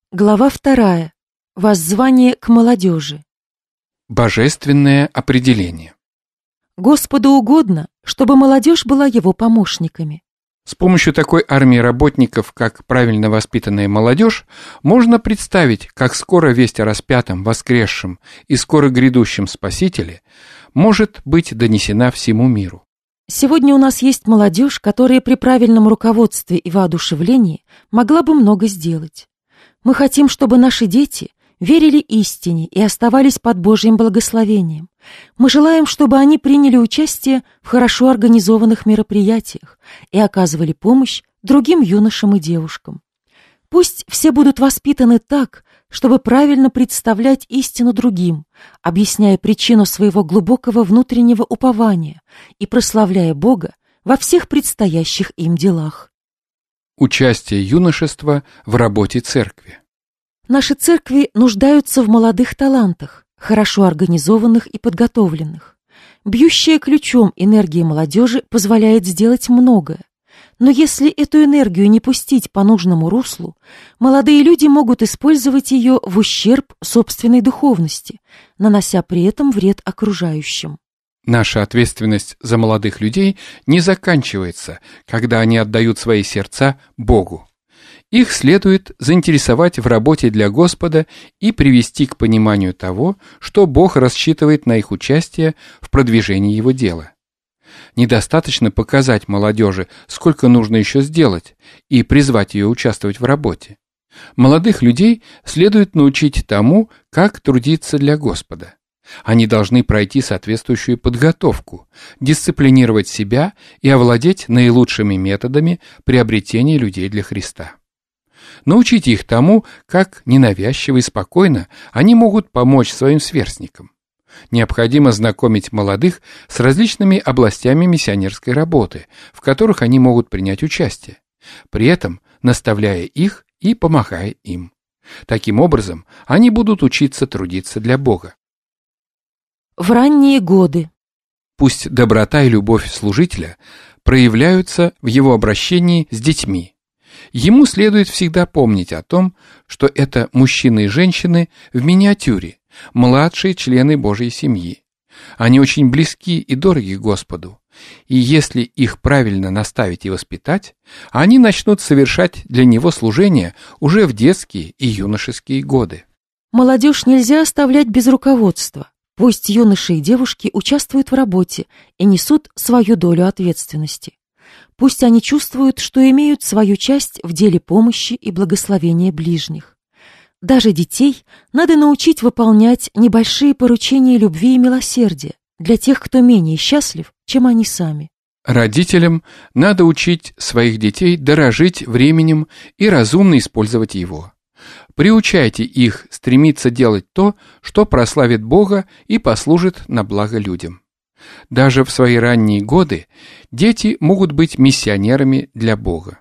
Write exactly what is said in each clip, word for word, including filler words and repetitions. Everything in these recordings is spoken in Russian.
Глава вторая. Воззвание к молодежи. Божественное определение. Господу угодно, чтобы молодежь была его помощниками. С помощью такой армии работников, как правильно воспитанная молодежь, можно представить, как скоро весть о распятом, воскресшем и скоро грядущем Спасителе может быть донесена всему миру. Сегодня у нас есть молодежь, которая при правильном руководстве и воодушевлении могла бы много сделать. Мы хотим, чтобы наши дети верили истине и оставались под Божьим благословением. Мы желаем, чтобы они приняли участие в хорошо организованных мероприятиях и оказывали помощь другим юношам и девушкам. Пусть все будут воспитаны так, чтобы правильно представлять истину другим, объясняя причину своего глубокого внутреннего упования и прославляя Бога во всех предстоящих им делах. Участие юношества в работе церкви. Наши церкви нуждаются в молодых талантах, хорошо организованных и подготовленных. Бьющая ключом энергия молодежи позволяет сделать многое. Но если эту энергию не пустить по нужному руслу, молодые люди могут использовать ее в ущерб собственной духовности, нанося при этом вред окружающим. Наша ответственность за молодых людей не заканчивается, когда они отдают свои сердца Богу. Их следует заинтересовать в работе для Господа и привести к пониманию того, что Бог рассчитывает на их участие в продвижении Его дела. Недостаточно показать молодежи, сколько нужно еще сделать, и призвать ее участвовать в работе. Молодых людей следует научить тому, как трудиться для Господа. Они должны пройти соответствующую подготовку, дисциплинировать себя и овладеть наилучшими методами приобретения людей для Христа. Научите их тому, как ненавязчиво и спокойно они могут помочь своим сверстникам. Необходимо знакомить молодых с различными областями миссионерской работы, в которых они могут принять участие, при этом наставляя их и помогая им. Таким образом, они будут учиться трудиться для Бога. В ранние годы. Пусть доброта и любовь служителя проявляются в его обращении с детьми. Ему следует всегда помнить о том, что это мужчины и женщины в миниатюре, младшие члены Божьей семьи. Они очень близки и дороги Господу, и если их правильно наставить и воспитать, они начнут совершать для Него служение уже в детские и юношеские годы. Молодежь нельзя оставлять без руководства. Пусть юноши и девушки участвуют в работе и несут свою долю ответственности. Пусть они чувствуют, что имеют свою часть в деле помощи и благословения ближних. Даже детей надо научить выполнять небольшие поручения любви и милосердия для тех, кто менее счастлив, чем они сами. Родителям надо учить своих детей дорожить временем и разумно использовать его. Приучайте их стремиться делать то, что прославит Бога и послужит на благо людям. Даже в свои ранние годы дети могут быть миссионерами для Бога.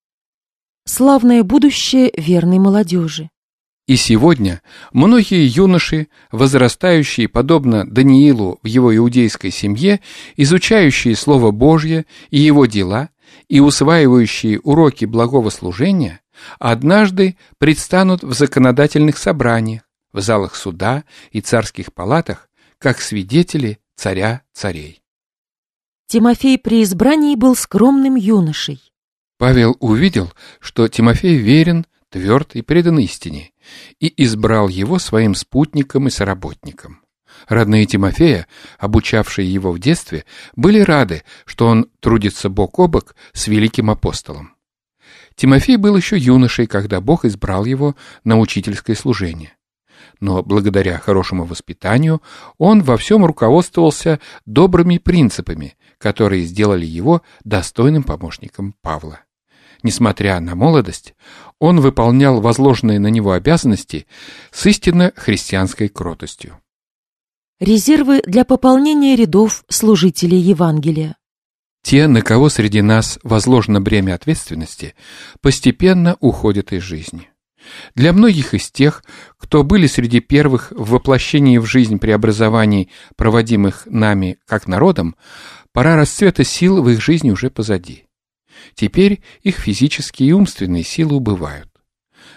Славное будущее верной молодежи. И сегодня многие юноши, возрастающие подобно Даниилу в его иудейской семье, изучающие Слово Божье и его дела и усваивающие уроки благого служения, однажды предстанут в законодательных собраниях, в залах суда и царских палатах, как свидетели царя царей. Тимофей при избрании был скромным юношей. Павел увидел, что Тимофей верен, тверд и предан истине, и избрал его своим спутником и соработником. Родные Тимофея, обучавшие его в детстве, были рады, что он трудится бок о бок с великим апостолом. Тимофей был еще юношей, когда Бог избрал его на учительское служение. Но благодаря хорошему воспитанию он во всем руководствовался добрыми принципами, которые сделали его достойным помощником Павла. Несмотря на молодость, он выполнял возложенные на него обязанности с истинно христианской кротостью. Резервы для пополнения рядов служителей Евангелия. Те, на кого среди нас возложено бремя ответственности, постепенно уходят из жизни. Для многих из тех, кто были среди первых в воплощении в жизнь преобразований, проводимых нами как народом, пора расцвета сил в их жизни уже позади. Теперь их физические и умственные силы убывают.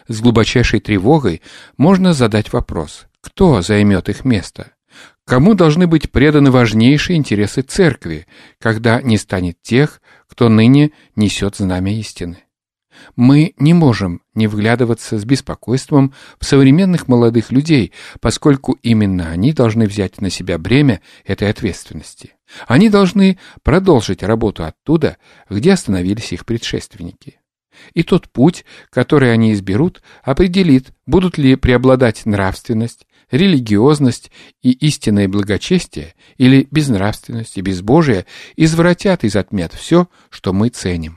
С глубочайшей тревогой можно задать вопрос: кто займет их место? Кому должны быть преданы важнейшие интересы церкви, когда не станет тех, кто ныне несет знамя истины? Мы не можем не вглядываться с беспокойством в современных молодых людей, поскольку именно они должны взять на себя бремя этой ответственности. Они должны продолжить работу оттуда, где остановились их предшественники. И тот путь, который они изберут, определит, будут ли преобладать нравственность, религиозность и истинное благочестие, или безнравственность и безбожие извратят и затмят все, что мы ценим.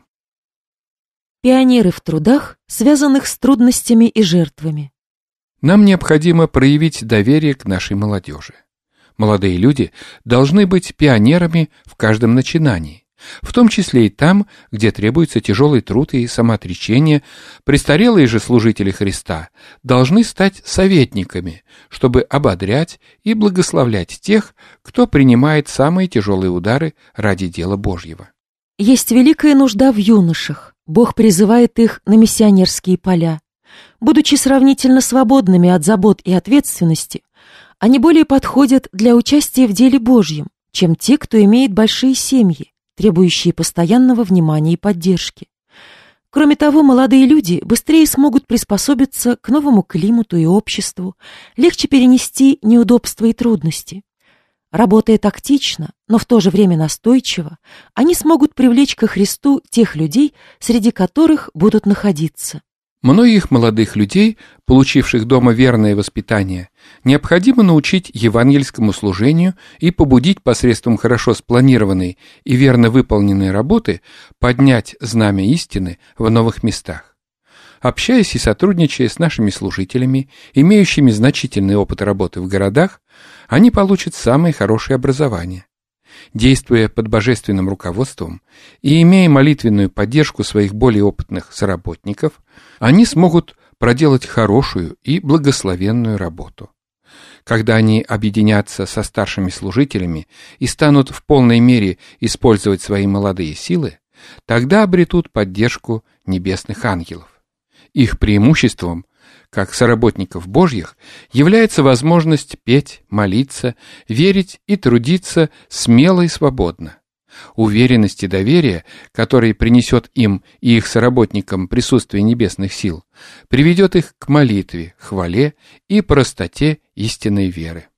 Пионеры в трудах, связанных с трудностями и жертвами. Нам необходимо проявить доверие к нашей молодежи. Молодые люди должны быть пионерами в каждом начинании, в том числе и там, где требуется тяжелый труд и самоотречение. Престарелые же служители Христа должны стать советниками, чтобы ободрять и благословлять тех, кто принимает самые тяжелые удары ради дела Божьего. Есть великая нужда в юношах. Бог призывает их на миссионерские поля. Будучи сравнительно свободными от забот и ответственности, они более подходят для участия в деле Божьем, чем те, кто имеет большие семьи, требующие постоянного внимания и поддержки. Кроме того, молодые люди быстрее смогут приспособиться к новому климату и обществу, легче перенести неудобства и трудности. Работая тактично, но в то же время настойчиво, они смогут привлечь ко Христу тех людей, среди которых будут находиться. Многих молодых людей, получивших дома верное воспитание, необходимо научить евангельскому служению и побудить посредством хорошо спланированной и верно выполненной работы поднять знамя истины в новых местах. Общаясь и сотрудничая с нашими служителями, имеющими значительный опыт работы в городах, они получат самое хорошее образование. Действуя под божественным руководством и имея молитвенную поддержку своих более опытных соработников, они смогут проделать хорошую и благословенную работу. Когда они объединятся со старшими служителями и станут в полной мере использовать свои молодые силы, тогда обретут поддержку небесных ангелов. Их преимуществом, как соработников Божьих, является возможность петь, молиться, верить и трудиться смело и свободно. Уверенность и доверие, которые принесет им и их соработникам присутствие небесных сил, приведет их к молитве, хвале и простоте истинной веры.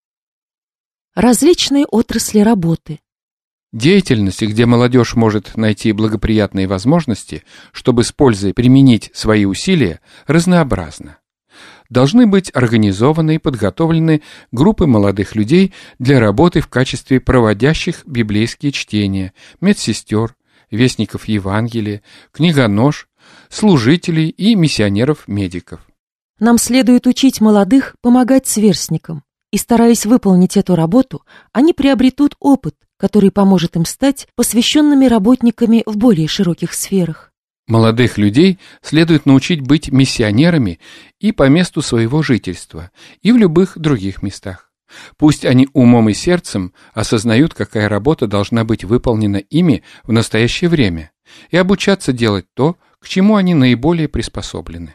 Различные отрасли работы. Деятельность, где молодежь может найти благоприятные возможности, чтобы с пользой применить свои усилия, разнообразна. Должны быть организованы и подготовлены группы молодых людей для работы в качестве проводящих библейские чтения, медсестер, вестников Евангелия, книгонож, служителей и миссионеров-медиков. Нам следует учить молодых помогать сверстникам, и, стараясь выполнить эту работу, они приобретут опыт, который поможет им стать посвященными работниками в более широких сферах. Молодых людей следует научить быть миссионерами и по месту своего жительства, и в любых других местах. Пусть они умом и сердцем осознают, какая работа должна быть выполнена ими в настоящее время, и обучаться делать то, к чему они наиболее приспособлены.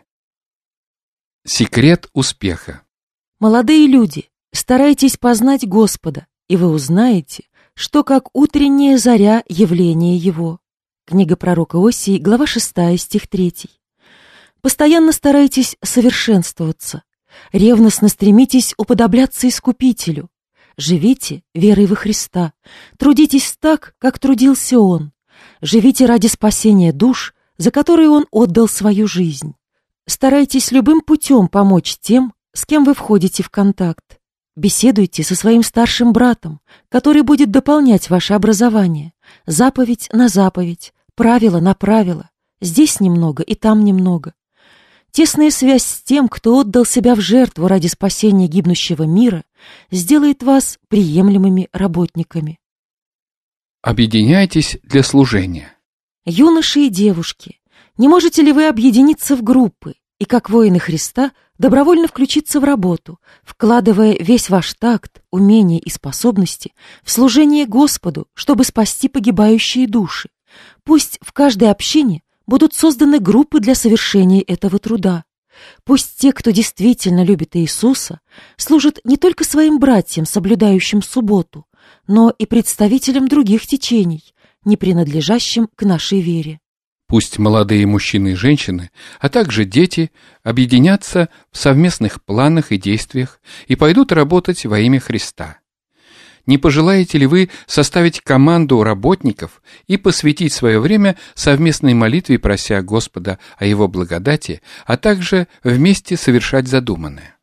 Секрет успеха. Молодые люди, старайтесь познать Господа, и вы узнаете, что как утренняя заря явление Его. Книга пророка Осии, глава шестая, стих третий. Постоянно старайтесь совершенствоваться, ревностно стремитесь уподобляться Искупителю. Живите верой во Христа, трудитесь так, как трудился Он. Живите ради спасения душ, за которые Он отдал свою жизнь. Старайтесь любым путем помочь тем, с кем вы входите в контакт. Беседуйте со своим старшим братом, который будет дополнять ваше образование. Заповедь на заповедь, правило на правило. Здесь немного и там немного. Тесная связь с тем, кто отдал себя в жертву ради спасения гибнущего мира, сделает вас приемлемыми работниками. Объединяйтесь для служения. Юноши и девушки, не можете ли вы объединиться в группы и, как воины Христа, добровольно включиться в работу, вкладывая весь ваш такт, умения и способности в служение Господу, чтобы спасти погибающие души? Пусть в каждой общине будут созданы группы для совершения этого труда. Пусть те, кто действительно любит Иисуса, служат не только своим братьям, соблюдающим субботу, но и представителям других течений, не принадлежащим к нашей вере. Пусть молодые мужчины и женщины, а также дети объединятся в совместных планах и действиях и пойдут работать во имя Христа. Не пожелаете ли вы составить команду работников и посвятить свое время совместной молитве, прося Господа о Его благодати, а также вместе совершать задуманное?